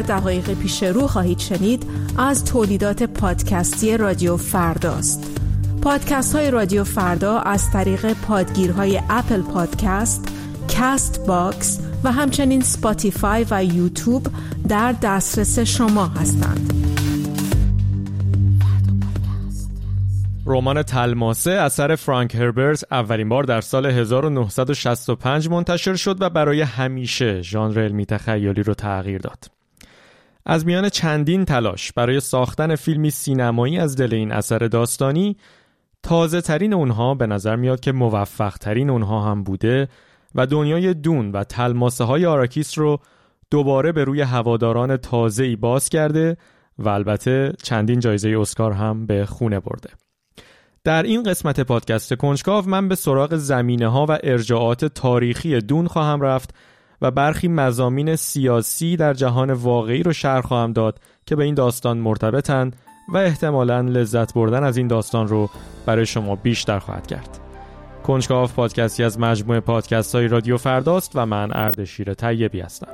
دقایق پیش رو خواهید شنید از تولیدات پادکستی رادیو فرداست. پادکست های رادیو فردا از طریق پادگیرهای اپل پادکست، کست باکس و همچنین سپاتیفای و یوتیوب در دسترس شما هستند. رمان تلماسه اثر فرانک هربرت اولین بار در سال 1965 منتشر شد و برای همیشه ژانر علمی تخیلی رو تغییر داد. از میان چندین تلاش برای ساختن فیلمی سینمایی از دل این اثر داستانی، تازه ترین اونها به نظر میاد که موفق ترین اونها هم بوده و دنیای دون و تلماسه های آراکیس رو دوباره به روی هواداران تازه‌ای باز کرده و البته چندین جایزه اسکار هم به خونه برده. در این قسمت پادکست کنجکاو من به سراغ زمینه‌ها و ارجاعات تاریخی دون خواهم رفت و برخی مضامین سیاسی در جهان واقعی رو شرح خواهم داد که به این داستان مرتبطن و احتمالاً لذت بردن از این داستان رو برای شما بیشتر خواهد کرد. کنجکاو پادکستی از مجموعه پادکست‌های رادیو فرداست و من اردشیر طیبی هستم.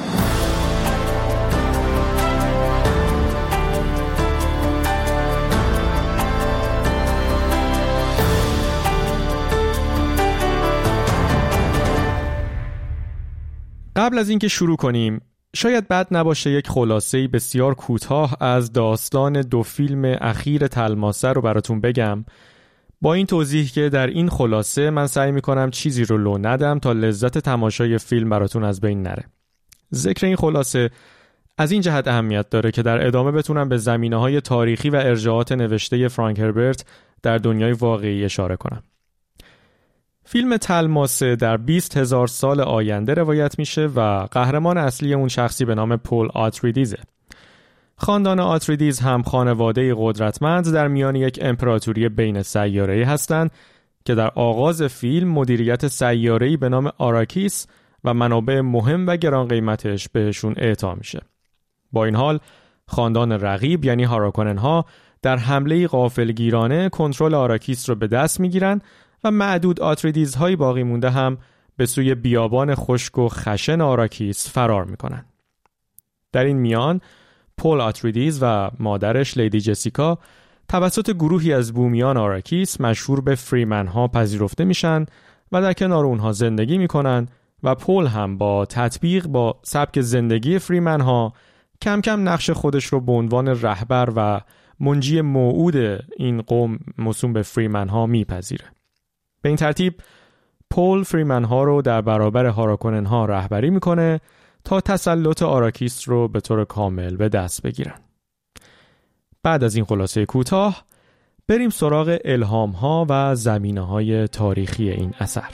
قبل از اینکه شروع کنیم، شاید بد نباشه یک خلاصه‌ای بسیار کوتاه از داستان دو فیلم اخیر تلماسه رو براتون بگم، با این توضیح که در این خلاصه من سعی میکنم چیزی رو لو ندم تا لذت تماشای فیلم براتون از بین نره. ذکر این خلاصه از این جهت اهمیت داره که در ادامه بتونم به زمینه‌های تاریخی و ارجاعات نوشته فرانک هربرت در دنیای واقعی اشاره کنم. فیلم تلماسه در 20,000 سال آینده روایت میشه و قهرمان اصلی اون شخصی به نام پول آتریدیزه. خاندان آتریدیز هم خانواده قدرتمند در میان یک امپراتوری بین سیاره‌ای هستند که در آغاز فیلم مدیریت سیاره‌ای به نام آراکیس و منابع مهم و گران قیمتش بهشون اعطا میشه. با این حال خاندان رقیب یعنی هاراکونن‌ها در حمله غافلگیرانه کنترل آراکیس رو به دست میگیرن و معدود آتریدیزهای باقی مونده هم به سوی بیابان خشک و خشن آراکیس فرار میکنن. در این میان پول آتریدیز و مادرش لیدی جسیکا توسط گروهی از بومیان آراکیس مشهور به فریمن ها پذیرفته میشن و در کنار اونها زندگی میکنن و پول هم با تطبیق با سبک زندگی فریمن ها کم کم نقش خودش رو به عنوان رهبر و منجی موعود این قوم موسوم به فریمن ها میپذیره. به این ترتیب پول فریمن ها رو در برابر هاراکونن ها رهبری میکنه تا تسلط آراکیس رو به طور کامل به دست بگیرن. بعد از این خلاصه کوتاه بریم سراغ الهام ها و زمینه های تاریخی این اثر.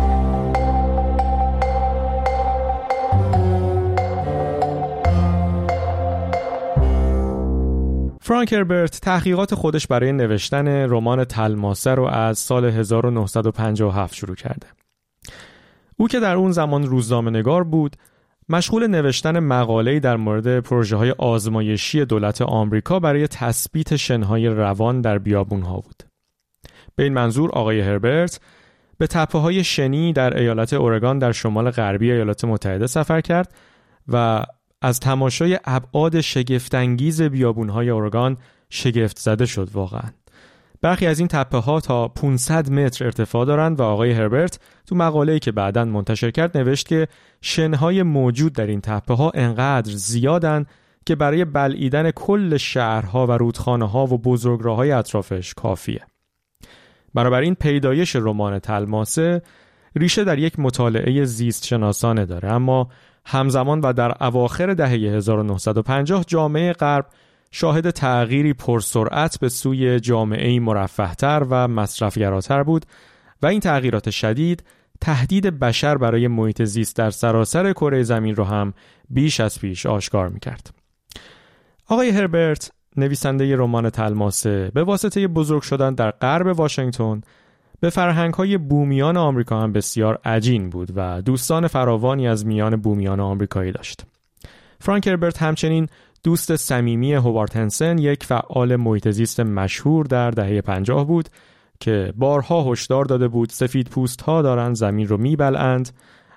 فرانک هربرت تحقیقات خودش برای نوشتن رمان تلماسه رو از سال 1957 شروع کرده. او که در اون زمان روزنامه‌نگار بود، مشغول نوشتن مقاله‌ای در مورد پروژه‌های آزمایشی دولت آمریکا برای تثبیت شن‌های روان در بیابون‌ها بود. به این منظور آقای هربرت به تپه‌های شنی در ایالت اورگان در شمال غربی ایالات متحده سفر کرد و از تماشای ابعاد شگفت‌انگیز بیابون‌های اورگان شگفت زده شد واقعاً. برخی از این تپه‌ها تا 500 متر ارتفاع دارند و آقای هربرت تو مقاله‌ای که بعداً منتشر کرد نوشت که شن‌های موجود در این تپه‌ها انقدر زیادن که برای بلعیدن کل شهرها و رودخانه‌ها و بزرگراه‌های اطرافش کافیه. بنابراین پیدایش رمان تلماسه ریشه در یک مطالعه زیست شناسانه داره، اما همزمان و در اواخر دهه 1950 جامعه غرب شاهد تغییری پرسرعت به سوی جامعه‌ای مرفه‌تر و مصرفگراتر بود و این تغییرات شدید تهدید بشر برای محیط زیست در سراسر کره زمین رو هم بیش از پیش آشکار می‌کرد. آقای هربرت نویسنده رمان تلماسه به واسطه بزرگ شدن در غرب واشنگتن به فرهنگ‌های بومیان آمریکا هم بسیار عجین بود و دوستان فراوانی از میان بومیان آمریکایی داشت. فرانک هربرت همچنین دوست صمیمی هوارد هنسن، یک فعال محیط زیست مشهور در دهه 50 بود که بارها هشدار داده بود سفیدپوست‌ها دارن زمین رو میبلعند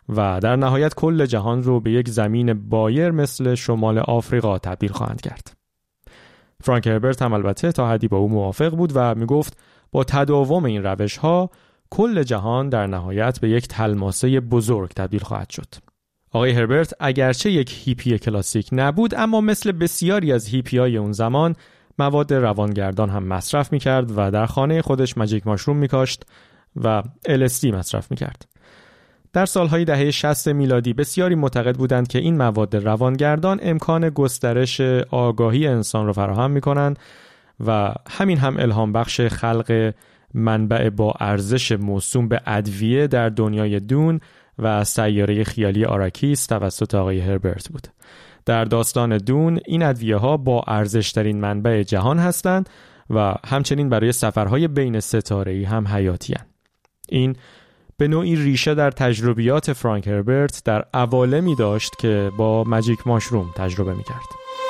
و در نهایت کل جهان رو به یک زمین بایر مثل شمال آفریقا تبدیل خواهند کرد. فرانک هربرت هم البته تا حدی با او موافق بود و میگفت با تداوم این روش‌ها کل جهان در نهایت به یک تلماسه بزرگ تبدیل خواهد شد. آقای هربرت اگرچه یک هیپی کلاسیک نبود، اما مثل بسیاری از هیپی‌های اون زمان مواد روانگردان هم مصرف می‌کرد و در خانه خودش ماجیک ماشروم می‌کاشت و LSD مصرف می‌کرد. در سالهای دهه 60 میلادی بسیاری معتقد بودند که این مواد روانگردان امکان گسترش آگاهی انسان را فراهم می‌کنند و همین هم الهام بخش خلق منبع با ارزش موسوم به ادویه در دنیای دون و سیاره خیالی آراکیس توسط آقای هربرت بود. در داستان دون این ادویه‌ها با ارزش‌ترین منبع جهان هستند و همچنین برای سفرهای بین ستاره‌ای هم حیاتی‌اند. این به نوعی ریشه در تجربیات فرانک هربرت در عوالمی داشت که با ماجیک ماشروم تجربه می‌کرد.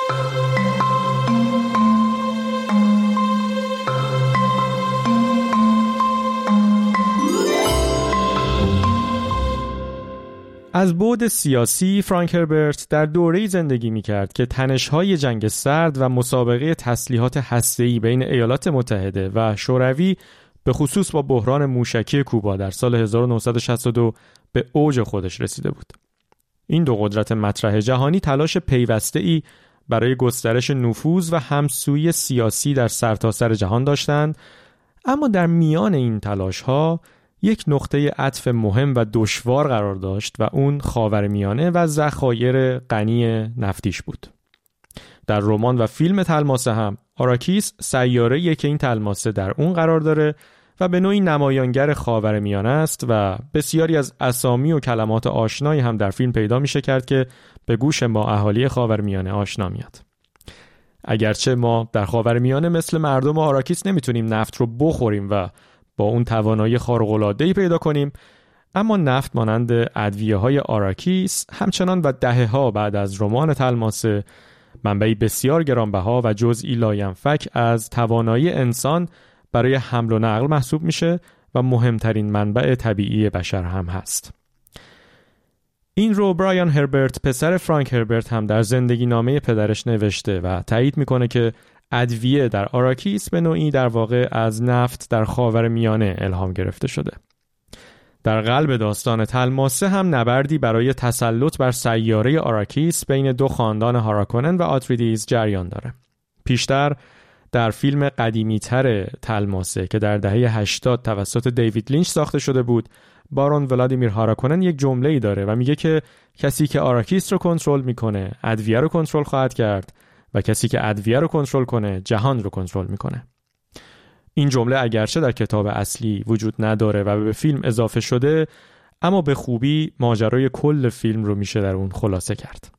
از بعد سیاسی فرانک هربرت در دوره‌ای زندگی می‌کرد که تنش‌های جنگ سرد و مسابقه تسلیحات هسته‌ای بین ایالات متحده و شوروی به خصوص با بحران موشکی کوبا در سال 1962 به اوج خودش رسیده بود. این دو قدرت مطرح جهانی تلاش پیوسته‌ای برای گسترش نفوذ و همسویی سیاسی در سرتاسر جهان داشتند، اما در میان این تلاش‌ها یک نقطه عطف مهم و دشوار قرار داشت و اون خاورمیانه و ذخایر غنی نفتیش بود. در رمان و فیلم تلماسه هم آراکیس سیاره‌ای که این تلماسه در اون قرار داره و به نوعی نمایانگر خاورمیانه است و بسیاری از اسامی و کلمات آشنایی هم در فیلم پیدا میشه کرد که به گوش ما اهالی خاورمیانه آشنا میاد. اگرچه ما در خاورمیانه مثل مردم آراکیس نمیتونیم نفت رو بخوریم و با اون توانایی خارق‌العاده‌ای پیدا کنیم، اما نفت مانند ادویه‌های آراکیس همچنان و دهه‌ها بعد از رمان تلماسه منبعی بسیار گرانبها و جزئی لاینفک از توانایی انسان برای حمل و نقل محسوب میشه و مهمترین منبع طبیعی بشر هم هست. این رو برایان هربرت پسر فرانک هربرت هم در زندگی نامه پدرش نوشته و تایید میکنه که ادویه در آراکیس به نوعی در واقع از نفت در خاورمیانه الهام گرفته شده. در قلب داستان تلماسه هم نبردی برای تسلط بر سیاره آراکیس بین دو خاندان هاراکونن و آتریدیز جریان داره. پیشتر در فیلم قدیمی‌تر تلماسه که در دهه 80 توسط دیوید لینچ ساخته شده بود، بارون ولادیمیر هاراکونن یک جمله‌ای داره و میگه که کسی که آراکیس رو کنترل میکنه ادویه رو کنترل خواهد کرد و کسی که ادویه رو کنترل کنه جهان رو کنترل میکنه. این جمله اگرچه در کتاب اصلی وجود نداره و به فیلم اضافه شده، اما به خوبی ماجرای کل فیلم رو میشه در اون خلاصه کرد.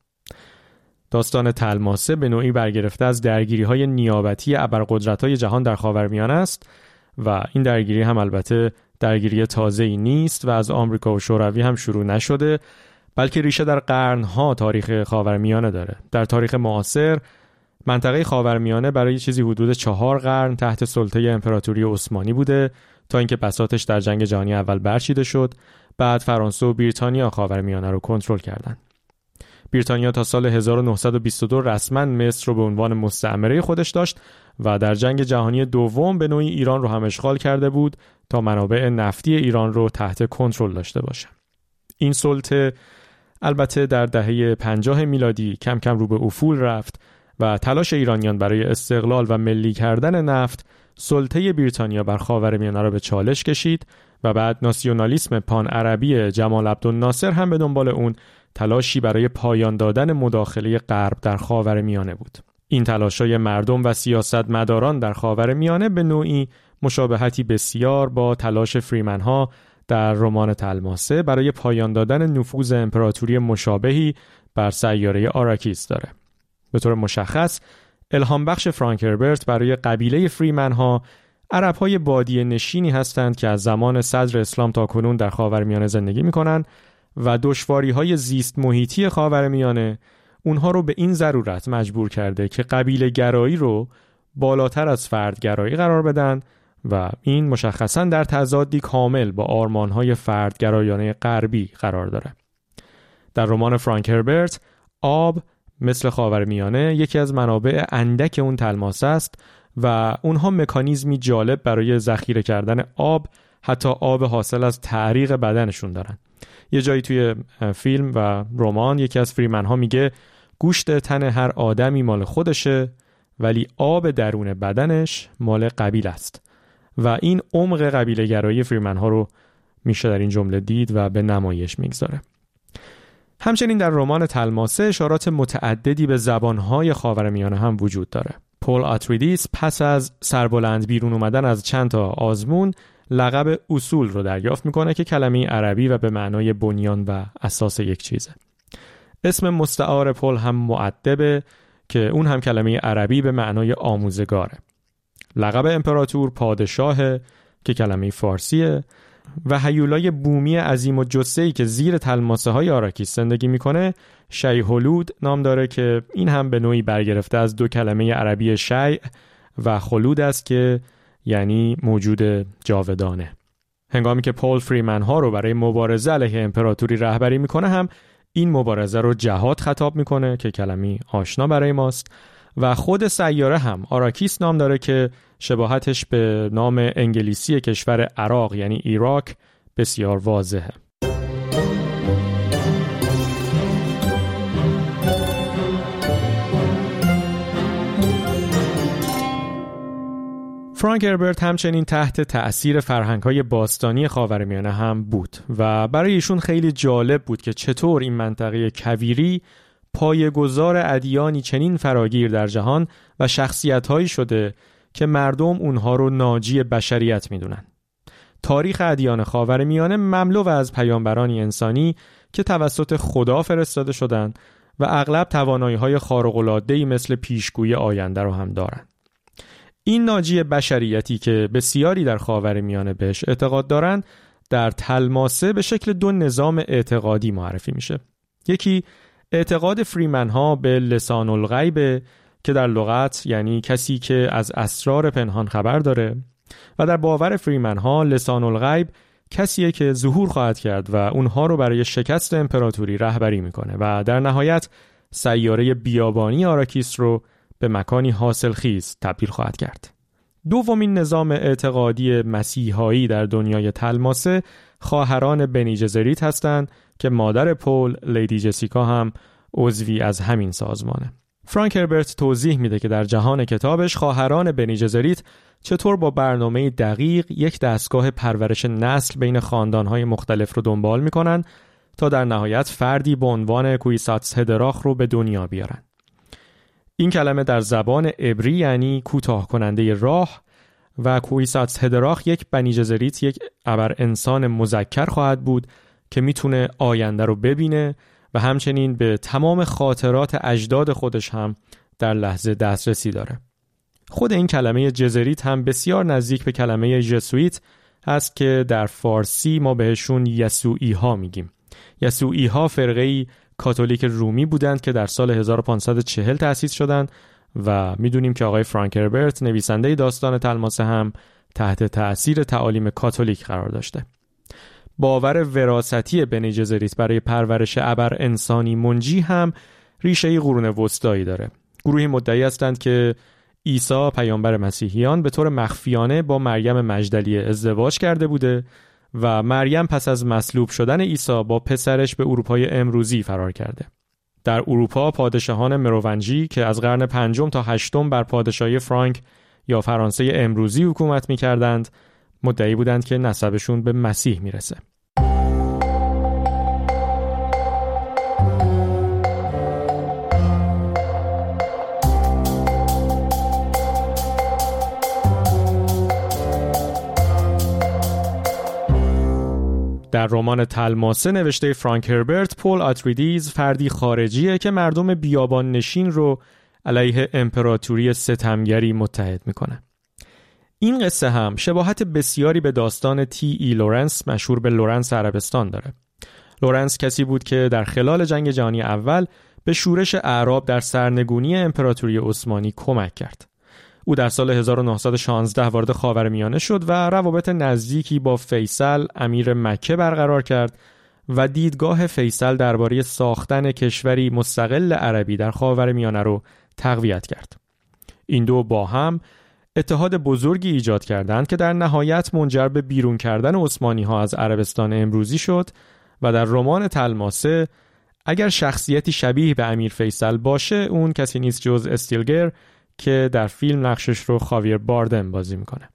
داستان تلماسه به نوعی برگرفته از درگیری‌های نیابتی ابرقدرت‌های جهان در خاورمیانه است و این درگیری هم البته درگیری تازه‌ای نیست و از آمریکا و شوروی هم شروع نشده، بلکه ریشه در قرن‌ها تاریخ خاورمیانه داره. در تاریخ معاصر منطقه خاورمیانه برای چیزی حدود 4 قرن تحت سلطه امپراتوری عثمانی بوده تا اینکه بساطش در جنگ جهانی اول برچیده شد. بعد فرانسه و بریتانیا خاورمیانه رو کنترل کردند. بریتانیا تا سال 1922 رسما مصر رو به عنوان مستعمره خودش داشت و در جنگ جهانی دوم به نوعی ایران رو هم اشغال کرده بود تا منابع نفتی ایران رو تحت کنترل داشته باشه. این سلطه البته در دهه 50 میلادی کم کم رو به افول رفت و تلاش ایرانیان برای استقلال و ملی کردن نفت سلطه بریتانیا بر خاورمیانه را به چالش کشید و بعد ناسیونالیسم پان عربی جمال عبدالناصر هم به دنبال اون تلاشی برای پایان دادن مداخله غرب در خاورمیانه بود. این تلاش‌های مردم و سیاستمداران در خاورمیانه به نوعی مشابهتی بسیار با تلاش فریمن‌ها در رمان تلماسه برای پایان دادن نفوذ امپراتوری مشابهی بر سیاره آراکیس داره. به طور مشخص الهام بخش فرانک هربرت برای قبیله فریمن‌ها عرب‌های بادیه نشینی هستند که از زمان صدر اسلام تا کنون در خاورمیانه زندگی می‌کنند و دشواری‌های زیست محیطی خاورمیانه اونها رو به این ضرورت مجبور کرده که قبیله گرایی رو بالاتر از فرد گرایی قرار بدن و این مشخصاً در تضادی کامل با آرمان‌های فرد گرایانه غربی قرار داره. در رمان فرانک هربرت آب مثل خاورمیانه یکی از منابع اندک اون تلماسه است و اونها مکانیزمی جالب برای ذخیره کردن آب، حتی آب حاصل از تعریق بدنشون دارن. یه جایی توی فیلم و رمان یکی از فریمن ها میگه گوشت تن هر آدمی مال خودشه ولی آب درون بدنش مال قبیله است و این عمق قبیله گرایی فریمن ها رو میشه در این جمله دید و به نمایش میگذاره. همچنین در رمان تلماسه اشارات متعددی به زبانهای خاورمیانه هم وجود داره. پول آتریدیس پس از سربلند بیرون اومدن از چند تا آزمون لقب اصول رو دریافت میکنه که کلمه عربی و به معنای بنیان و اساس یک چیزه. اسم مستعار پول هم مؤدبه که اون هم کلمه عربی به معنای آموزگاره. لقب امپراتور پادشاه که کلمه فارسیه و هیولای بومی عظیم و جثه‌ای که زیر تلماسه های آراکیس زندگی میکنه شیه‌الود نام داره که این هم به نوعی برگرفته از دو کلمه عربی شیء و خلود است که یعنی موجود جاودانه. هنگامی که پول فریمن ها رو برای مبارزه علیه امپراتوری رهبری میکنه هم این مبارزه رو جهاد خطاب میکنه که کلمه آشنا برای ماست و خود سیاره هم آراکیس نام داره که شباهتش به نام انگلیسی کشور عراق یعنی ایراک بسیار واضحه. فرانک هربرت همچنین تحت تأثیر فرهنگ‌های باستانی خاورمیانه هم بود و برای ایشون خیلی جالب بود که چطور این منطقه کویری پایه‌گذار ادیانی چنین فراگیر در جهان و شخصیت‌هایی شده که مردم اونها رو ناجی بشریت میدونن. تاریخ ادیان خاورمیانه مملو از پیامبرانی انسانی که توسط خدا فرستاده شدن و اغلب توانایی‌های خارق‌العاده‌ای مثل پیشگویی آینده رو هم دارن. این ناجی بشریتی که بسیاری در خاورمیانه بهش اعتقاد دارن در تلماسه به شکل دو نظام اعتقادی معرفی میشه. یکی اعتقاد فریمن ها به لسان الغیب که در لغت یعنی کسی که از اسرار پنهان خبر داره و در باور فریمن ها لسان الغیب کسیه که ظهور خواهد کرد و اونها رو برای شکست امپراتوری رهبری میکنه و در نهایت سیاره بیابانی آراکیس رو به مکانی حاصلخیز تبدیل خواهد کرد. دومین نظام اعتقادی مسیحایی در دنیای تلماسه خواهران بنی جزریت هستند که مادر پول لیدی جسیکا هم عضوی از همین سازمانه. فرانک هربرت توضیح میده که در جهان کتابش خواهران بنی جزریت چطور با برنامه دقیق یک دستگاه پرورش نسل بین خاندانهای مختلف رو دنبال میکنن تا در نهایت فردی به عنوان کویساتس هدراخ رو به دنیا بیارن. این کلمه در زبان عبری یعنی کوتاه کننده راه و کویساتس هدراخ یک بنی جزریت یک ابر انسان مذکر خواهد بود که میتونه آینده رو ببینه و همچنین به تمام خاطرات اجداد خودش هم در لحظه دسترسی داره. خود این کلمه جزریت هم بسیار نزدیک به کلمه ژسوئیت هست که در فارسی ما بهشون یسوعی ها میگیم. یسوعی ها فرقه‌ای کاتولیک رومی بودند که در سال 1540 تأسیس شدند و میدونیم که آقای فرانک هربرت نویسنده داستان تلماسه هم تحت تأثیر تعالیم کاتولیک قرار داشته. باور وراثتی بنی جزریت برای پرورش ابر انسانی منجی هم ریشه قرون وسطایی داره. گروهی مدعی هستند که عیسی پیامبر مسیحیان به طور مخفیانه با مریم مجدلیه ازدواج کرده بوده و مریم پس از مصلوب شدن عیسی با پسرش به اروپای امروزی فرار کرده. در اروپا پادشاهان مرونجی که از قرن 5 تا 8 بر پادشاهی فرانک یا فرانسه امروزی حکومت می‌کردند، مدعی بودند که نسبشون به مسیح میرسه. در رمان تلماسه نوشته فرانک هربرت، پول آتریدیز فردی خارجیه که مردم بیابان نشین رو علیه امپراتوری ستمگری متحد میکنه. این قصه هم شباهت بسیاری به داستان تی ای لورنس مشهور به لورنس عربستان داره. لورنس کسی بود که در خلال جنگ جهانی اول به شورش اعراب در سرنگونی امپراتوری عثمانی کمک کرد. او در سال 1916 وارد خاورمیانه شد و روابط نزدیکی با فیصل امیر مکه برقرار کرد و دیدگاه فیصل درباره ساختن کشوری مستقل عربی در خاورمیانه رو تقویت کرد. این دو با هم اتحاد بزرگی ایجاد کردند که در نهایت منجر به بیرون کردن عثمانی‌ها از عربستان امروزی شد و در رمان طلماسه اگر شخصیتی شبیه به امیر فیصل باشه اون کسی نیست جز استیلگر که در فیلم نقشش رو خاویر باردم بازی میکنه.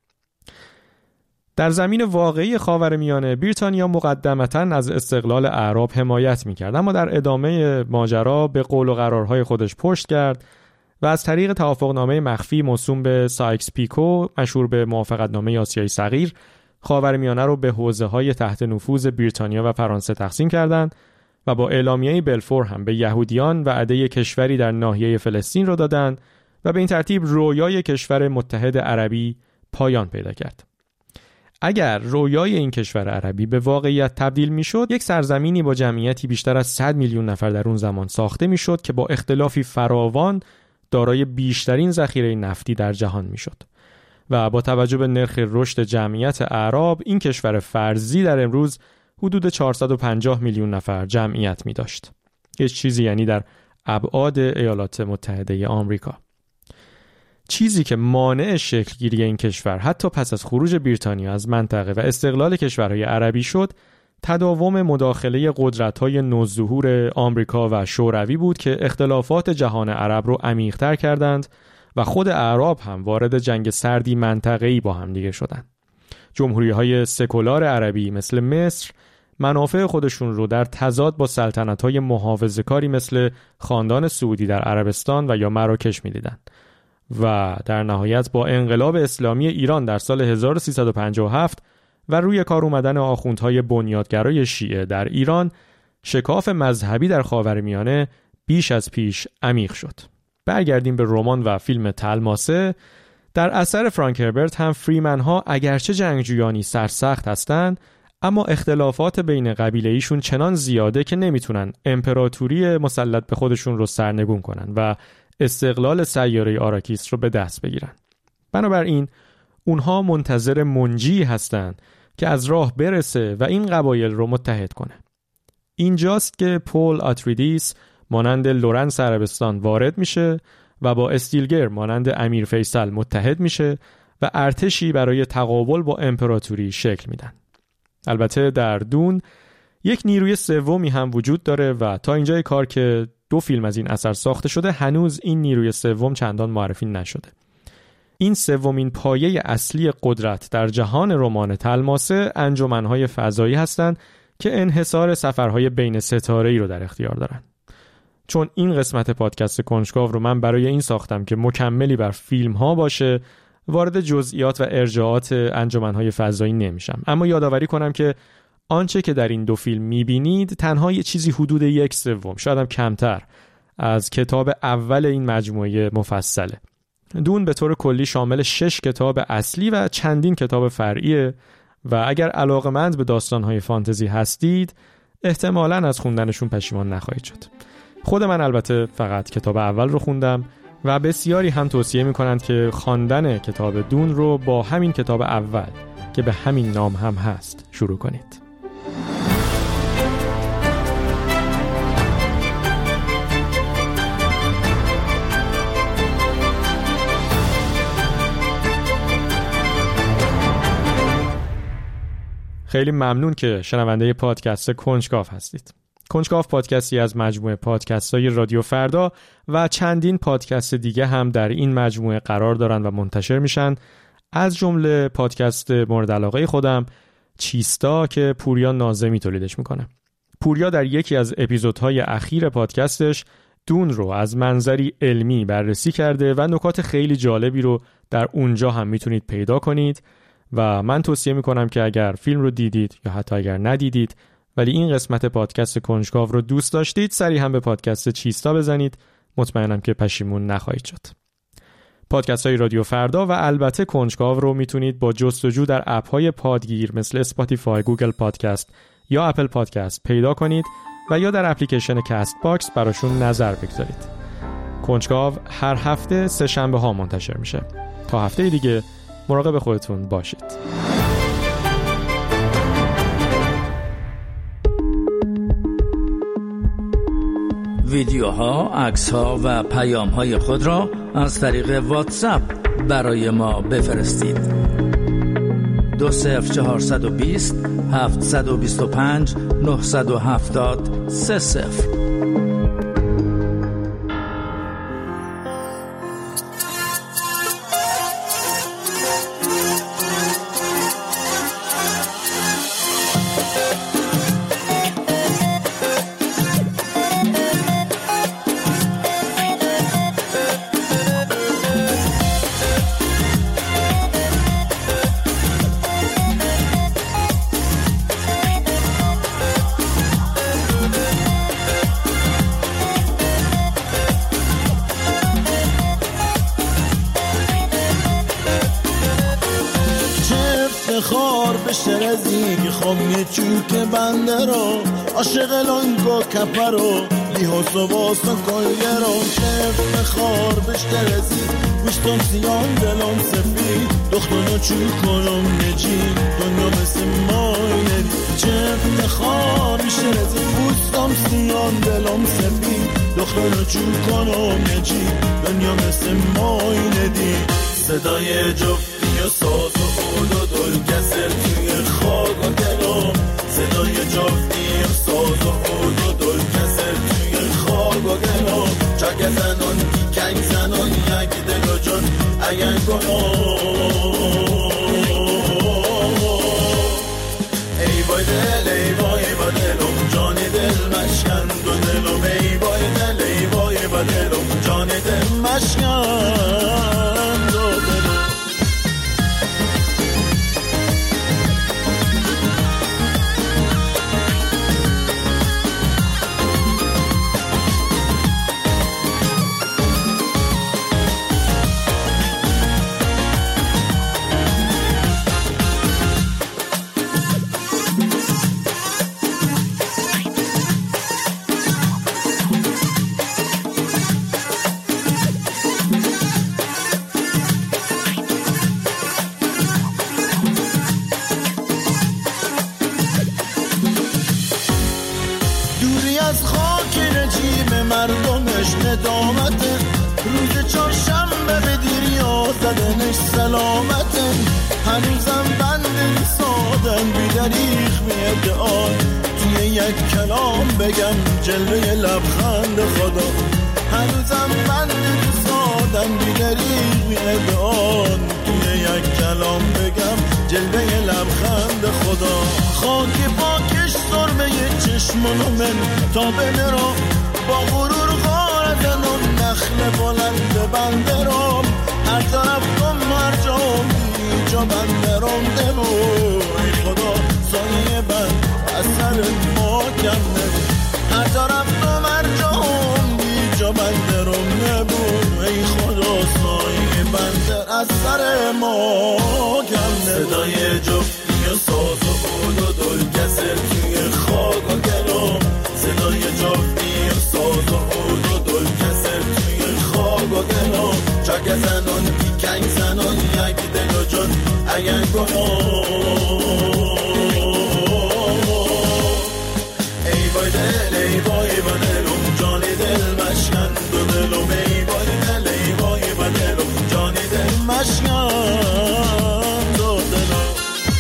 در زمین واقعی خاورمیانه بریتانیا مقدمتاً از استقلال اعراب حمایت میکرد، اما در ادامه ماجرا به قول و قرارهای خودش پشت کرد و از طریق توافقنامه مخفی موسوم به سایکس پیکو مشهور به موافقتنامه آسیای صغیر خاورمیانه رو به حوزه‌های تحت نفوذ بریتانیا و فرانسه تقسیم کردند و با اعلامیه بلفور هم به یهودیان وعده کشوری در ناحیه فلسطین رو دادند و به این ترتیب رویای کشور متحد عربی پایان پیدا کرد. اگر رویای این کشور عربی به واقعیت تبدیل میشد، یک سرزمینی با جمعیتی بیشتر از 100 میلیون نفر در اون زمان ساخته میشد که با اختلافی فراوان دارای بیشترین ذخیره نفتی در جهان میشد و با توجه به نرخ رشد جمعیت اعراب این کشور فرضی در امروز حدود 450 میلیون نفر جمعیت می داشت. هیچ چیزی یعنی در ابعاد ایالات متحده آمریکا. چیزی که مانع شکلگیری این کشور حتی پس از خروج بریتانیا از منطقه و استقلال کشورهای عربی شد، تداوم مداخله قدرت‌های نوظهور آمریکا و شوروی بود که اختلافات جهان عرب رو عمیق‌تر کردند و خود اعراب هم وارد جنگ سردی منطقه‌ای با هم دیگه شدند. جمهوری‌های سکولار عربی مثل مصر منافع خودشون رو در تضاد با سلطنت‌های محافظه‌کاری مثل خاندان سعودی در عربستان و یا مراکش می‌دیدند و در نهایت با انقلاب اسلامی ایران در سال 1357 و روی کار اومدن آخوندهای بنیادگرای شیعه در ایران، شکاف مذهبی در خاورمیانه بیش از پیش عمیق شد. برگردیم به رمان و فیلم طلماسه. در اثر فرانک هربرت هم فریمن ها اگرچه جنگجویانی سرسخت هستند، اما اختلافات بین قبیله ایشون چنان زیاده که نمیتونن امپراتوری مسلط به خودشون رو سرنگون کنن و استقلال سیاره آراکیس رو به دست بگیرن. بنابراین اونها منتظر منجی هستند که از راه برسه و این قبایل رو متحد کنه. اینجاست که پول آتریدیس مانند لورنس عربستان وارد میشه و با استیلگر مانند امیر فیصل متحد میشه و ارتشی برای تقابل با امپراتوری شکل میدن. البته در دون یک نیروی سومی هم وجود داره و تا اینجای کار که 2 فیلم از این اثر ساخته شده هنوز این نیروی سوم چندان معرفی نشده. این سومین پایه اصلی قدرت در جهان رمان طلماسه انجمن‌های فضایی هستند که انحصار سفرهای بین ستاره‌ای رو در اختیار دارن. چون این قسمت پادکست کنجکاو رو من برای این ساختم که مکملی بر فیلم ها باشه، وارد جزئیات و ارجاعات انجمن‌های فضایی نمیشم، اما یادآوری کنم که آنچه که در این 2 فیلم میبینید تنها یه چیزی حدود 1/3 شاید هم کمتر از کتاب اول این مجموعه مفصله. دون به طور کلی شامل 6 کتاب اصلی و چندین کتاب فرعیه و اگر علاقه‌مند به داستان‌های فانتزی هستید احتمالاً از خوندنشون پشیمان نخواهید شد. خود من البته فقط کتاب اول رو خوندم و بسیاری هم توصیه می‌کنند که خواندن کتاب دون رو با همین کتاب اول که به همین نام هم هست شروع کنید. خیلی ممنون که شنونده پادکست کنجکاو هستید. کنجکاو پادکستی از مجموعه پادکست‌های رادیو فردا و چندین پادکست دیگه هم در این مجموعه قرار دارن و منتشر میشن، از جمله پادکست مورد علاقه خودم چیستا که پوریا ناظمی تولیدش میکنه. پوریا در یکی از اپیزودهای اخیر پادکستش دون رو از منظری علمی بررسی کرده و نکات خیلی جالبی رو در اونجا هم میتونید پیدا کنید و من توصیه میکنم که اگر فیلم رو دیدید یا حتی اگر ندیدید ولی این قسمت پادکست کنجکاو رو دوست داشتید سریع هم به پادکست چیستا بزنید، مطمئنم که پشیمون نخواهید شد. پادکست های رادیو فردا و البته کنجکاو رو میتونید با جستجو در اپ های پادگیر مثل اسپاتیفای، گوگل پادکست یا اپل پادکست پیدا کنید و یا در اپلیکیشن کست باکس براشون نظر بگذارید. کنجکاو هر هفته 3 شنبه ها منتشر میشه. تا هفته دیگه مراقب خودتون باشید. ویدیوها، عکس‌ها و پیام‌های خود را از طریق واتساپ برای ما بفرستید. 20420 725 970 30. خار بشه رزیگ خوامی چوک بنده رو عاشق لانگو کپر رو لیحاس و واسا کلگه رو شفت خار بشه رزیگ گوشتم سیان دلم سفید دختانو چوک کنم نجی دنیا مثل ماینه شفت خار بشه رزیگ گوشتم سیان دلم سفید دختانو چوک کنم نجی دنیا مثل ماینه دی صدای جفتی و ساز و خود و دل کسر توی خاک و دلم صدای جفتی و ساز و خود و دل کسر توی خاک و دلم چک زنان کنگ زنان یک دل و جان اگر کنم ای بای دل ای بای دلم جان دل مشکن دو دلم ای بای دل ای بای دلم جان دل مشکن دو دلم مردمش ندامته روز چهارشنبه به دیریا زدنش سلامته هنوزم بند سادن بیدریخ میده آن توی یک کلام بگم جلوه لبخند خدا هنوزم بند سادن بیدریخ میده آن توی یک کلام بگم جلوه لبخند خدا خاک پاکش سرمه چشمانو من تا بمیرم با غرور غارتن و نخل بلند بندرم هر طرف کم هر جام اینجا بندرم دمو ای خدا سایه بند از سر ما کم نبو هر طرف کم هر جام اینجا بندرم نبو ای خدا سایه بندر از سر ما کم نبو صدای جفتی و ساز و خود و دل کسر توی خاک و گلم صدای جفتی ساز و عود و دل کسر توی خواب و دلم چک زنان کنگ زنان یک دل و جان اگر گناه ای بای دل ای بای دلم جان دل مشکن دو دلم ای بای دل ای بای دلم جان دل مشکن دو دلم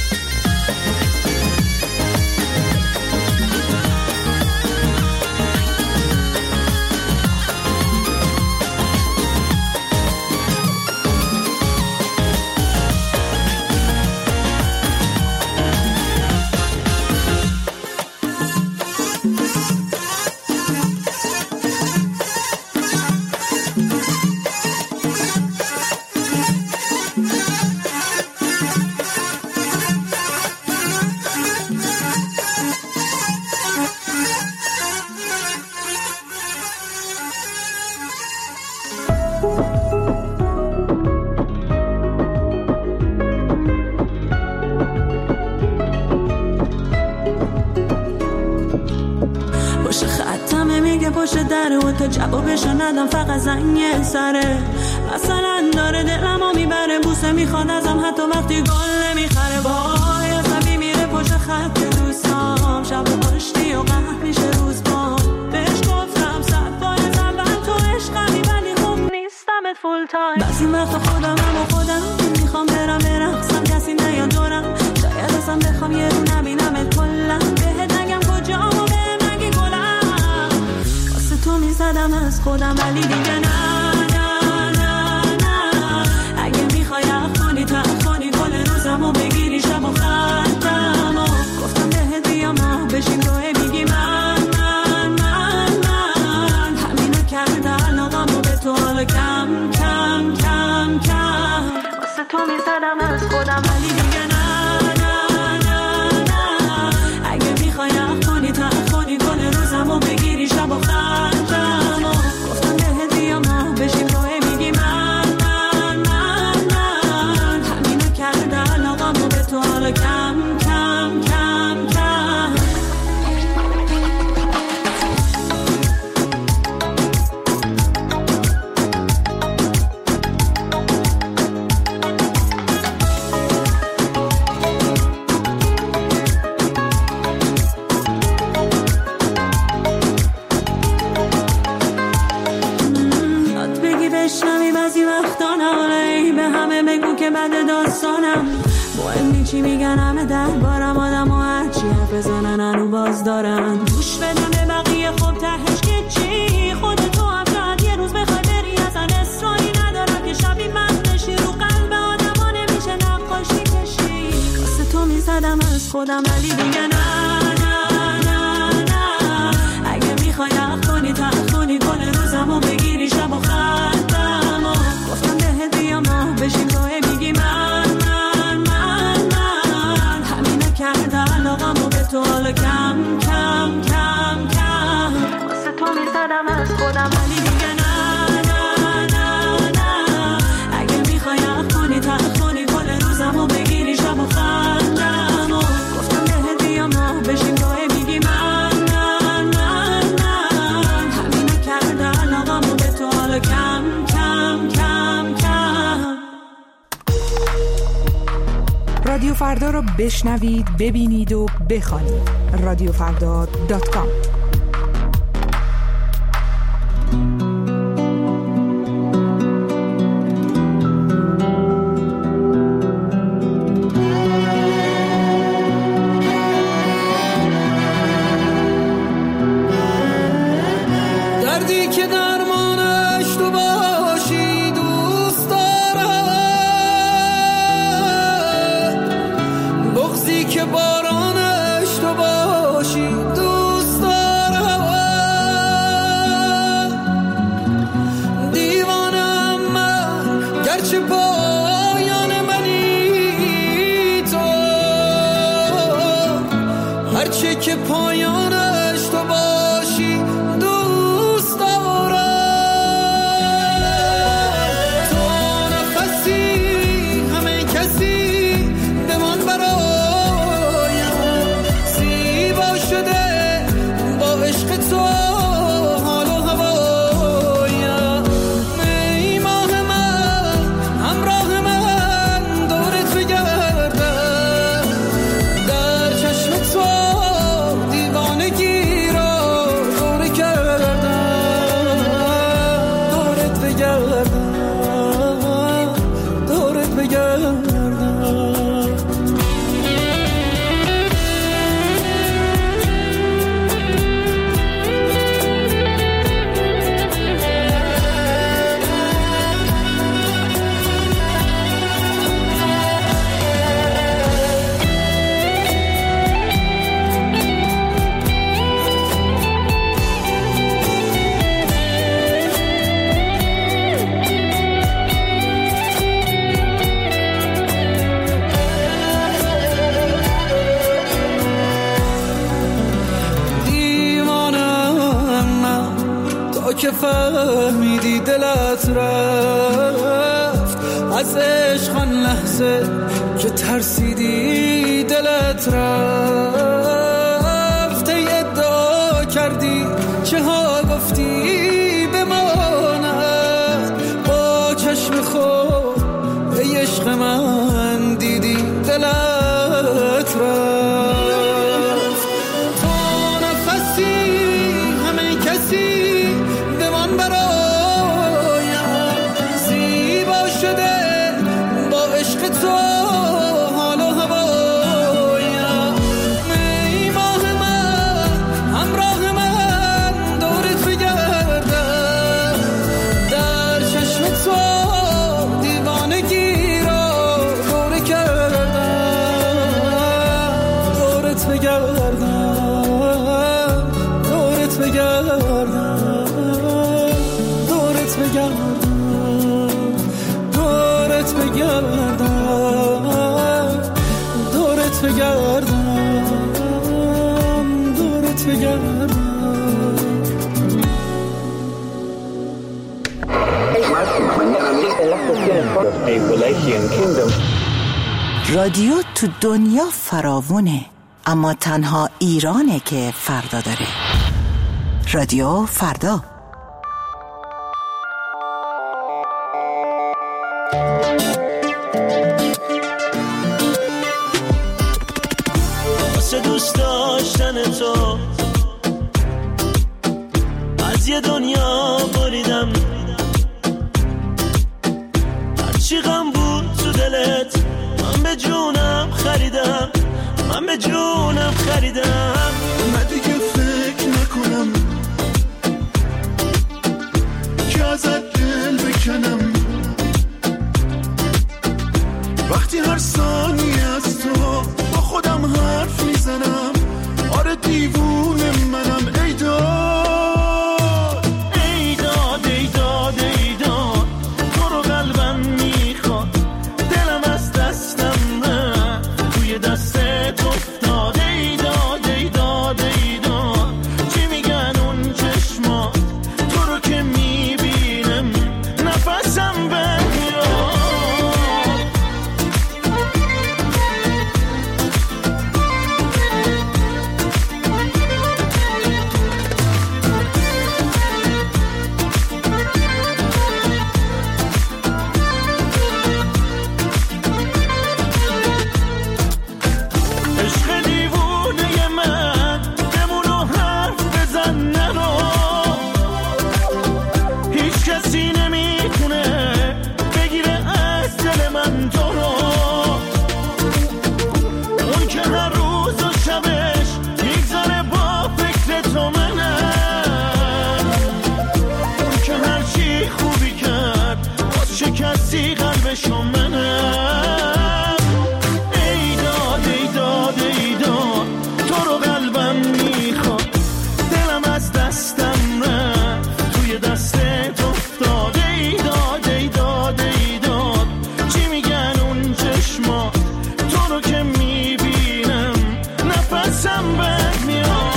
جوابشو ندم فقط زنگ سره مثلا داره دلمو میبره بوسه میخواد ازم حتی وقتی گل نمیخره وای عصبی میره پشت خط دوستام شب آشتی و قهر میشه روز بام بهش گفتم 100 فول تایم. بعضی وقتا خودمم و خودم میخوام برم برقصم، کسی نیاد دورم، شاید اصلا بخوام یه رو نبینمت کلا، بهت نگم کجام و بهم نگی گلم، واسه تو میزدم از خودم ولی دیگه نه نه نه نه. اگه میخوای اخوانی تا اخوانی گل روزم و بگیری شب و خندم و گفتم بهت بیام ما بشیم روی میگی من من من من. همینو کرده علاقم و به تو حالا کم کم کم کم، واسه تو میزدم از خودم ولی دیگه نه نه نه نه. اگه میخوای اخوانی تا اخوانی گل روزم و بگیری شب و خندم و گفتم بهت بیام ما بشیم روی میگی من من من من. همینو کرده علاقم و به تو حالا کم کم کم کم. یاد بگی بشنوی بعضی وقتا نمالی به همه بگو که بد داستانم، مهم نی چی میگن همه دربارم، آدم و هرچی حرف بزنن هنو باز دارن. گوش بدم به بقیه خب تهش که چی، خودتو هم شاید یه روز بخوای بری، اصلا اصراری ندارم که شبی من بشی، رو قلب آدم ها نمیشه نقاشی کشی، واسه تو میزدم از خودم ولی دیگه نه نه نه نه. اگه میخوای اخوانی تا اخوانی گل روزم و بگیری شب و خندم و گفتم بهت بیام ما بشیم روی میگی من من من من. همینو کرده علاقم و به تو حالا کم کم کم کم، واسه تو میزدم از خودم ولی دیگه نه نه نه نه. اگه میخوای اخوانی تا اخوانی گل روزم و بگیری شب و خندم و گفتم بهت بیام ما بشیم روی میگی من من من من. همینو کرده علاقم و به تو حالا کم کم کم کم. رادیو فردا رو بشنوید، ببینید و بخوانید. radiofrda.com. دردی که درمانش تو باشی دوست دارم، بغضی که بارانش تو باشی دوست دارم. دیوانم من گرچه پایان منی تو، هرچه که پایانش تو باشی دوست دارم. تو نفسی همه کسی به من برایم زیبا شده، با عشق تو حال و هوایم. ای ماه من همراه من دورت بگردم، در چشم تو دیوانگی را دوره کردم، دورت بگردم دورت بگردم. که فهمیدی دلت رفت از عشق، آن لحظه که ترسیدی دلت رفت. ای ادعا کردی چه ها گفتی بماند، با چشم خود ای عشق من دیدی دلت رفت. تو نفسی همه کسی به من برایم رادیو تو دنیا فراوونه، اما تنها ایرانه که فردا داره. رادیو فردا. واسه دوست داشتن تو از یه دنیا بریدم، هرچی غم بود تو دلت من به جونم خریدم، من به جونم خریدم. من دیگه فکر نکنم که ازت دل بکنم، وقتی هر ثانیه از تو با خودم حرف میزنم. آره دیوونه منم. ای داد ای داد ای داد ای داد، تو رو قلبم میخواد، دلم از دستم نه توی دستت افتاد. ای داد ای داد ای داد، چی میگن اون چشما، تو رو که میبینم نفسم بند میاد. شکستی قلبشو منم. ای داد ای داد ای داد، تو رو قلبم میخواد، دلم از دستم رفت توی دستت افتاد. ای داد ای داد ای داد، چی میگن اون چشما، تو رو که میبینم نفسم بند میاد.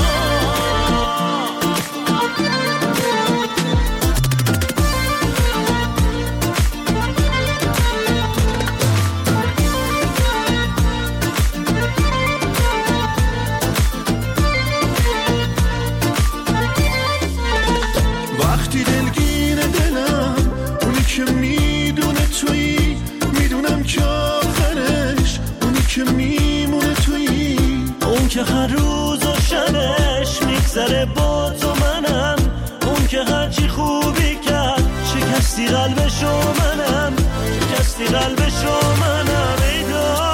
وقتی دلگیر دلم اونی که میدونه تویی، میدونم که آخرش اونی که میمونه تویی، اون که هر روز و شبش میگذره با تو منم، اون که هرچی خوبی کرد شکستی قلبشو منم، شکستی قلبشو منم. ای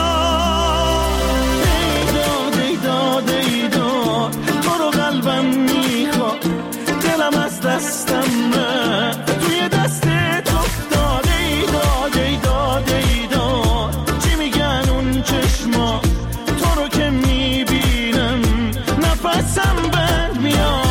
داد ای داد ای داد، تو رو قلبم میخواد، دلم از دستم رفت توی دستت افتاد. ای داد ای داد ای داد، چی میگن اون چشما، تو رو که میبینم نفسم بند میاد.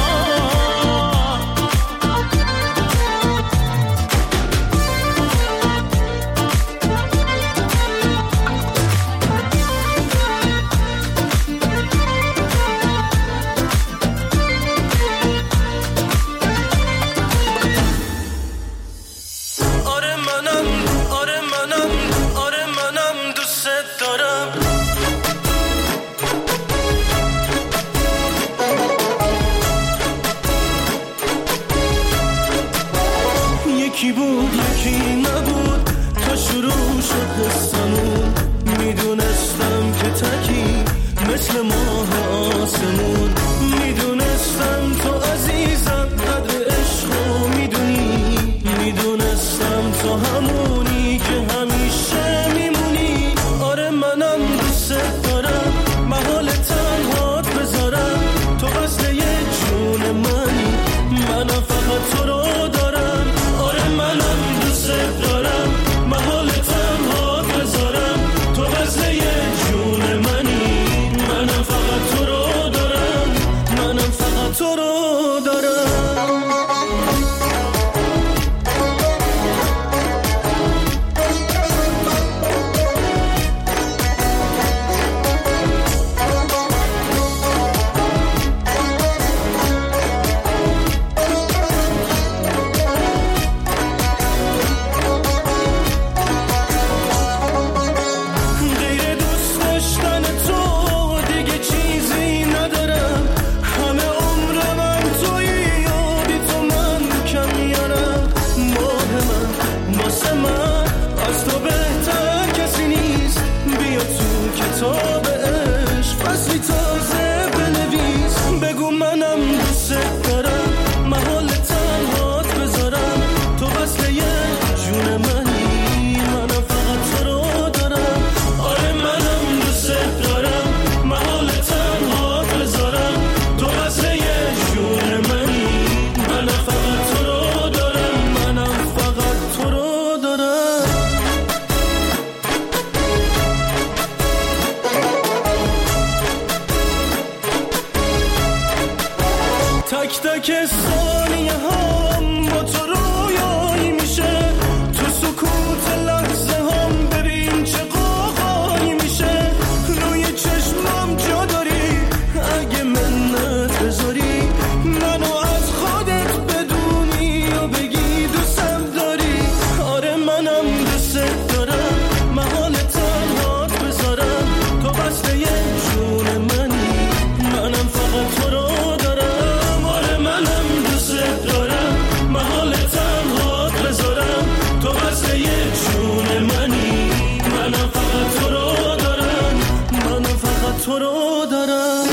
تو رو دارم.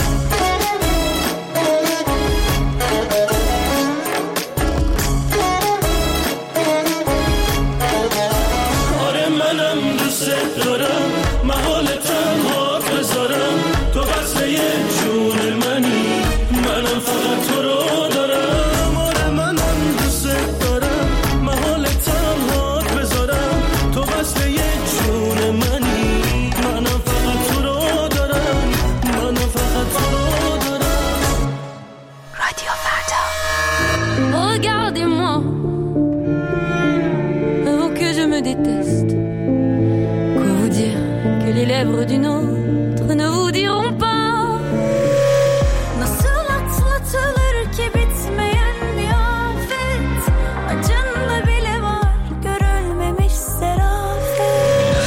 آره منم دوست دارم، محال تنها بذارم، تو وصله یه جون منی، منم فقط تو رو دارم. آره منم دوست دارم، محال تنها بذارم، تو وصله یه جون منی، منم فقط تو رو دارم، منم فقط تو رو دارم. رادیو فردا. Regardez-moi, vous que je me déteste. Quoi vous dire que les lèvres d'une autre ne vous diront pas? Nasıl atlatılır ki bitmeyen bir afet? Acında bile var görülmemiş serafet.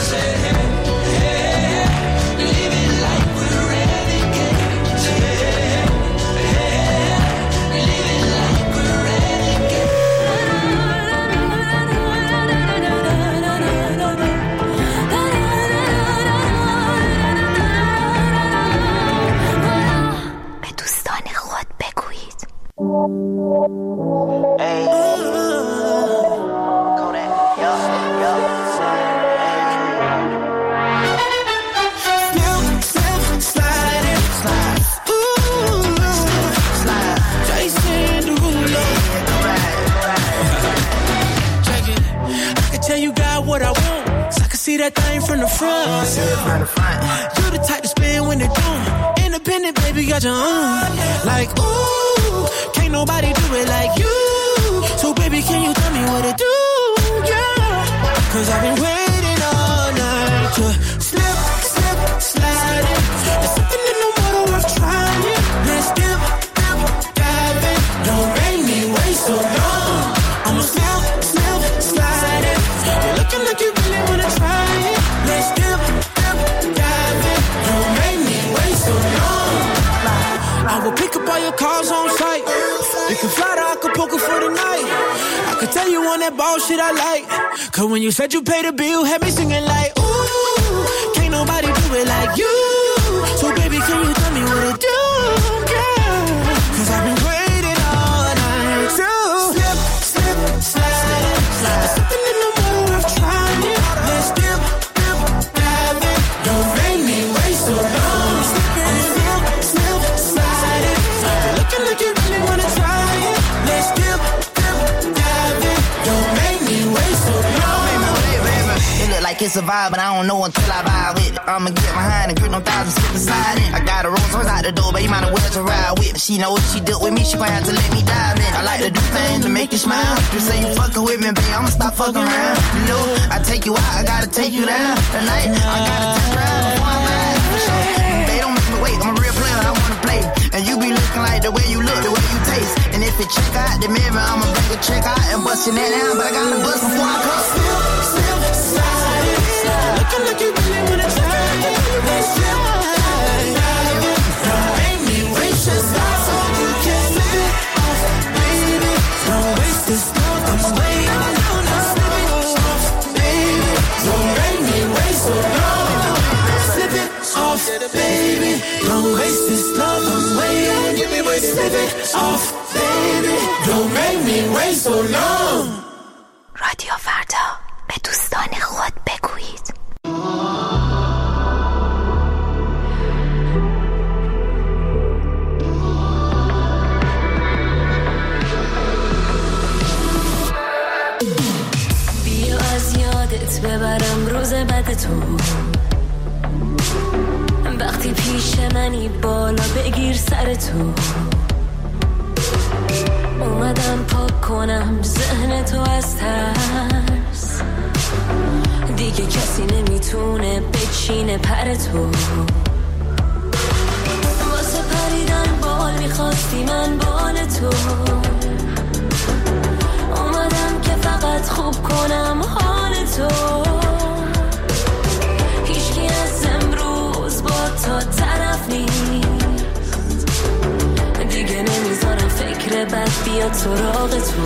به دوستان خود بگویید. Tell you got what I want, so I can see that thing from the front. You the type to spin when they're doing. Independent, baby, got your own. Like, ooh, can't nobody do it like you. So baby, can you tell me what to do, yeah? Cause I've been waiting all night to slip, slip, slide it. There's something in the water worth trying. Let's dip, dip, dive in. Don't make me wait so long. I'ma slip, slip, slide it. You're looking like you really wanna try it. Let's dip, dip, dive in. Don't make me wait so long. I will pick up all your calls on site. You can fly to Acapulco for the night. I could tell you on that ball shit I like. Cause when you said you paid the bill, had me singing like, ooh, can't nobody do it like you. So baby, can you tell me what to do, yeah? Cause I've been waiting all night to slip, slip, slide it. There's something in the water worth trying. Let's dip, dip, dive in. Don't make me wait so long. Slip, slip, slide it. You're looking like you really wanna try it. Let's dip, dip, dive in. Don't make me wait so long. It look like it's a vibe, but I don't know until I vibe with it. I'ma get behind and grip them thighs and slip beside it. I got a Rolls Royce out the door, but you might as well to ride with. She knows she dealt with me, she gon' have to let me dive in. I like to do things to make you smile. You say you fucking with me, babe, I'ma stop fucking around. You know, I take you out, I gotta take you down. Tonight, I gotta test drive before I'm out. For sure. They don't make me wait, I'm a real player, I wanna play. And you be looking like the way you look, the way you taste. And if it check out the mirror, I'ma bring a check out and bust your net down. But I gotta bust before I come. Slip, slip, slide it. Looking like you really wanna try it. Let's slip, dive in. Don't make me wait just so you can slip it off, baby. Don't waste this love, I'm waiting. Slip it off, baby. Don't make me wait so long. Slip it off, baby. Don't waste this love, I'm waiting. Slip it off, baby. Don't make me wait so long. رادیو فردا. به دوستان خود بگویید. بیا از یادت ببرم روز بد تو، وقتی پیش منی بالا بگیر سر تو. اومدم پاک کنم ذهن تو از ترس، دیگه کسی نمیتونه بچینه پر تو. واسه پریدن بال میخواستی من بال تو، اومدم که فقط خوب کنم حال تو. هیچکی از امروز با تو طرف نیست، دیگه نمیذارم فکر بد بیاد سراغ تو.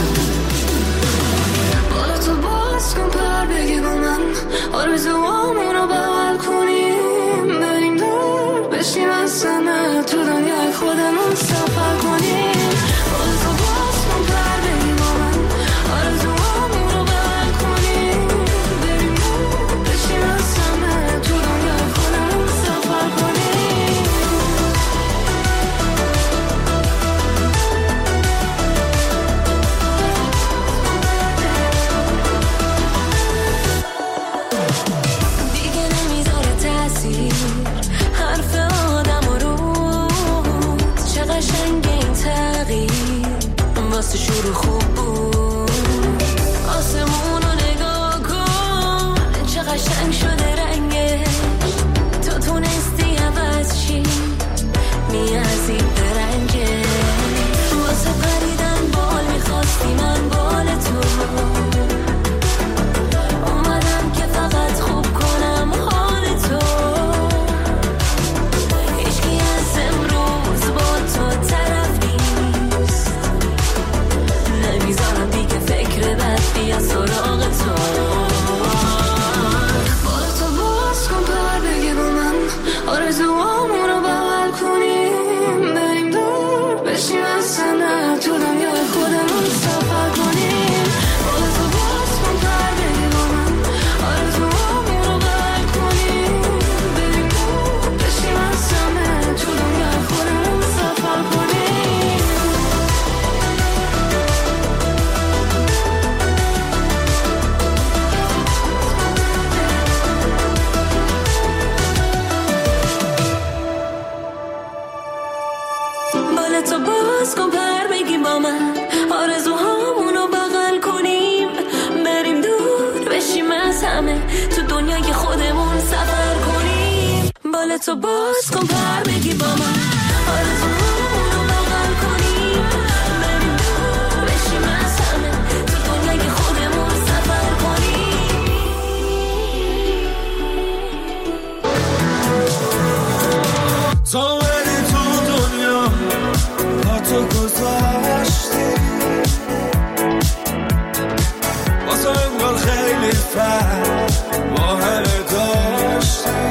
بالا تو باز کن پر بگی با من، آرزوامونو بغل کنیم، بریم دور مسیر حرف آدم و روز، چه قشنگ این تغییر واسه شروع خوب بود. آسمون رو نگاه کن چه قشنگ شده رنگش، تو تونستی عوض چی میازی درنگه، واسه پریدن بال میخواستی من بال تو، اومدم که فقط خوب کنم حال تو، هیچکی از امروز با تو طرف نیست، نمیذارم دیگه فکر بد بیا سراغ تو. بالا تو باز کن پر بگی با من، آرزوامون رو بغل کنیم، بریم دور بشیم از سنه تو دنیای خودمون سفر کنیم. بالا تو باز کن پر بگی با من، آرزوامون رو بغل کنیم، بریم دور بشیم از سنه تو دنیای خودمون سفر کنیم. تو باز کن پر بگی با من، آرزوهامونو بغل کنیم، بریم دور بشیم از همه تو دنیای خودمون سفر کنیم. بالا تو باز کن پر بگی با من، آرزوهامونو بغل کنیم، بریم دور بشیم از همه تو دنیای خودمون سفر کنیم. تو گذاشتی واسه انگار خیلی فرق با همه داشتی،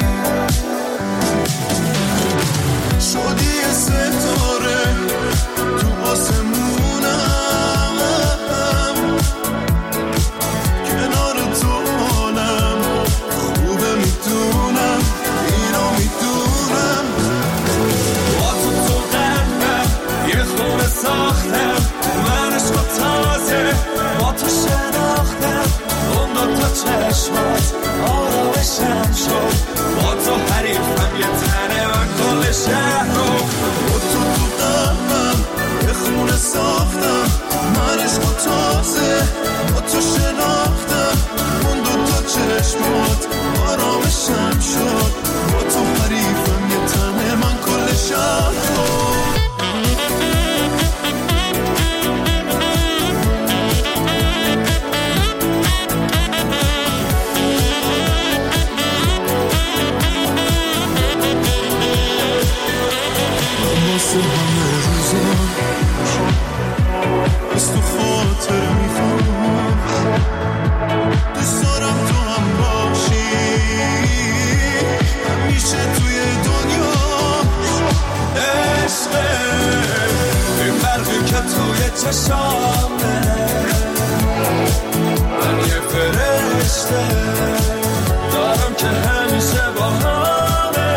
شدی یه ستاره تو آسمونم، کنار تو حالم خوبه میدونم، اینو میدونم، با تو قلبم یه خونه ساختم، من عشق تازه با تو شناختم، اون دو تا چشمات آرامشم شد، با تو حریفم یه تنه من کل شهر رو، با تو قلبم یه خونه ساختم، من عشق تازه با تو شناختم، اون دو تا چشمات آرامشم شد، با تو حریفم یه تنه من کل شهر رو. واسه همه روزا از تو خاطر میخوام، دوست دارم تو هم باشی همیشه توی دنیا، عشقه این برقی که توی چشامه، من یه فرشته دارم که همیشه با همه،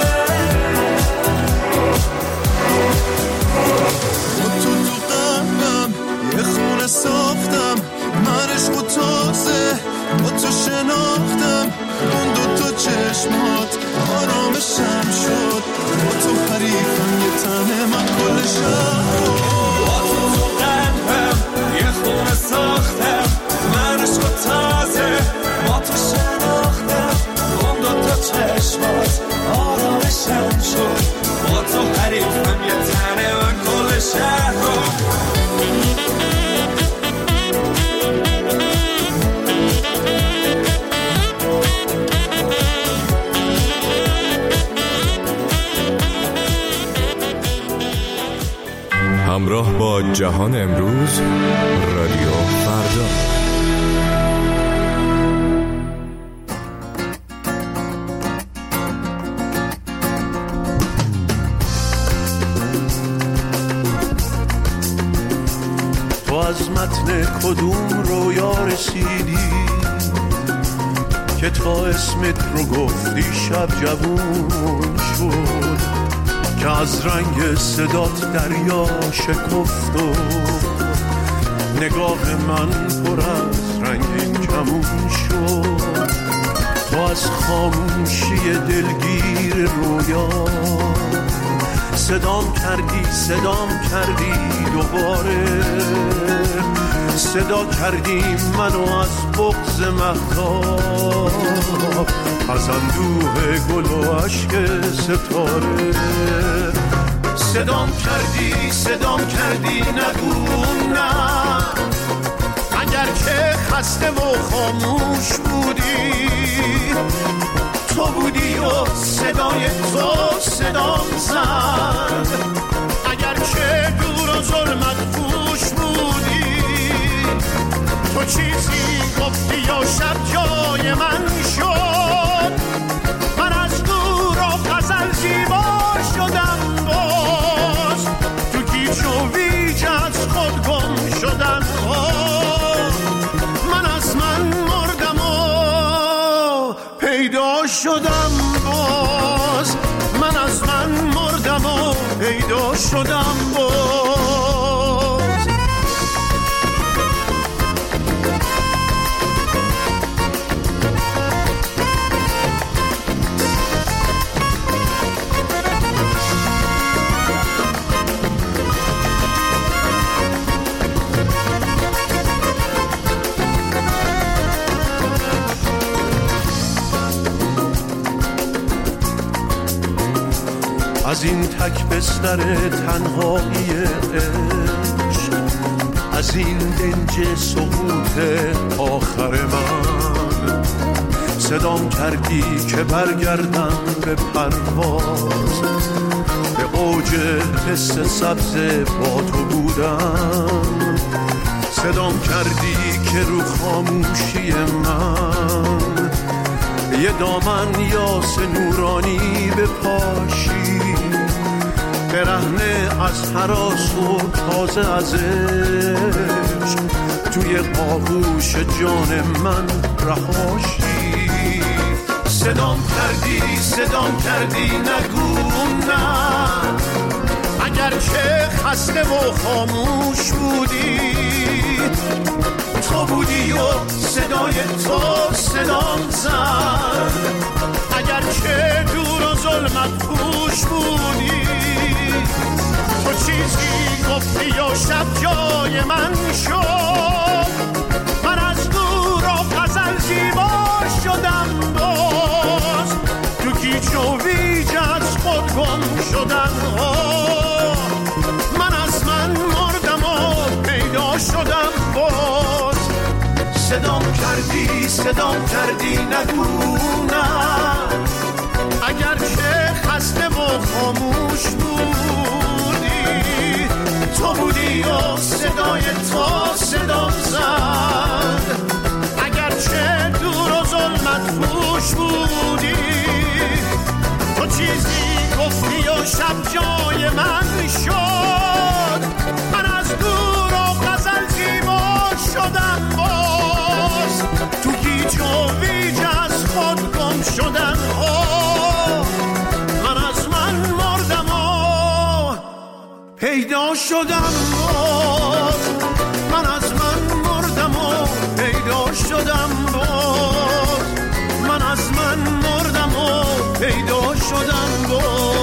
تو قلبم یه خونه ساختم، من عشق و تازه با تو شناختم، اون دو تا چشمات آرامشم شد، با تو حریفم یه تنه من کل شهر رو، با تو قلبم یه خونه ساختم، من عشق و تازه با تو شناختم، اون دو تا چشمات آرامشم شد، با تو حریفم یه تنه من کل شهر رو. همراه با جهان امروز، رادیو فردا. تو از متن کدوم رویا رسیدی که تا اسمت رو گفتی شب جوون شد، که از رنگ صدات دریا شکفت و نگاه من پر از رنگ کمون شد، تو از خاموشی دلگیر رویا. صدام کردی دوباره، صدا کردی منو از بغض مهتاب، از اندوه گل و عشق ستاره. صدام کردی نگو نه، اگر که خسته و خاموش بودی، تو بودی و صدای تو صدام زد. اگر که دور و ظلمت پوش بودی، تو چیزی گفتی یا شب جای من شد. من از دور و غزل زیبا شدم، باز تو گیج و ویج از خود گم شدم. من از من مردم و پیدا شدم، باز من از من مردم و پیدا شدم باز. از این تک بستر تنهایی عشق، از این دنج سقوط آخر من، صدام کردی که برگردم به پرواز، به اوج حس سبز با تو بودم. صدام کردی که رو خاموشی من یه دامن یاس نورانی بپاشی، برهنه از هراس و تازه از عشق، توی آغوش جان من رهاشی. صدام کردی نگو نه، اگر که خسته و خاموش بودی، تو بودی و صدای تو صدام زد. اگر که دور و ظلمت پوش بودی، تو چیزی گفتی یا شب جای من شد. من از دور و غزل زیبا شدم، باز تو گیج و ویج از خود گم شدم. من از من مردم و پیدا شدم باز. صدام کردی نگو نه، اگر که خسته و خاموش بودی، تو بودی و صدای تو صدام زد. اگر که دور و ظلمت پوش بودی، تو چیزی گفتی و شب جای من شد. من از دور و غزل زیبا شدم باز، تو گیج و ویج از خود گم شدم. من از من مردم و پیدا شدم باز. من از من مردم و پیدا شدم باز. من از من مردم و پیدا شدم باز.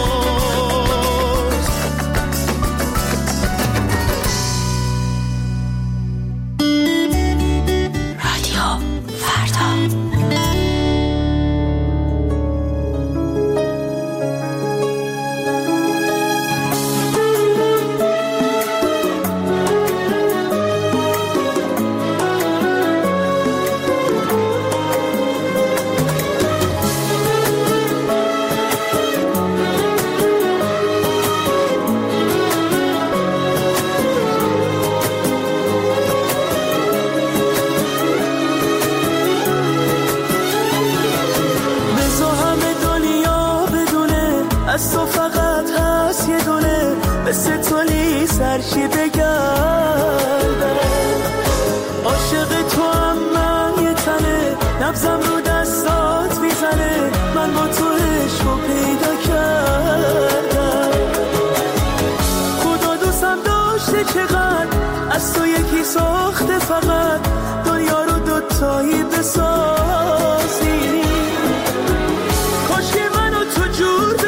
چی بگردم عاشق تو هم من یه تنه نبزم رو دستات میزنه من با تو عشقو پیدا کردم خدا دوستم داشته چقدر از تو یکی ساخته فقط دنیا رو دوتایی بسازی کاش که منو تو جور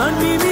من میمیرم